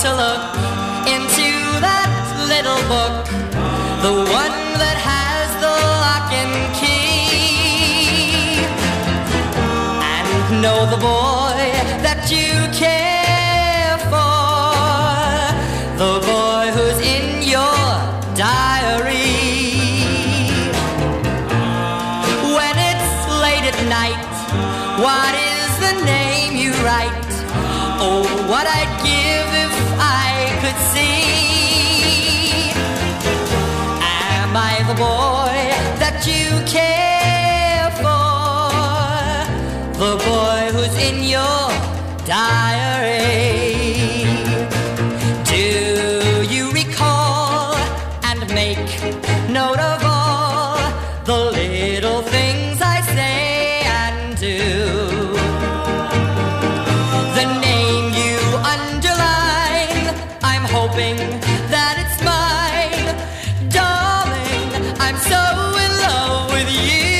to look into that little book, the one that has the lock and key, and know the boy that you care for, the boy who's in your diary. When it's late at night, what is the name you write? Oh, what I'd give if I could see. Am I the boy that you care for, the boy who's in your diary? Do you recall and make note of all the little things I say and do? The name you underline, I'm hoping that it's mine. Darling, I'm so in love with you.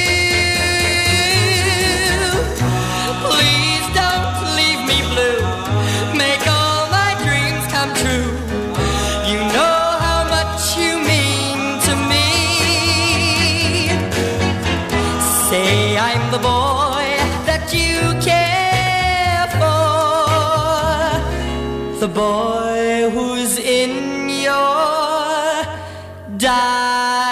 Please don't leave me blue, make all my dreams come true. You know how much you mean to me. Say I'm the boy that you care for, the boy who's in your diary.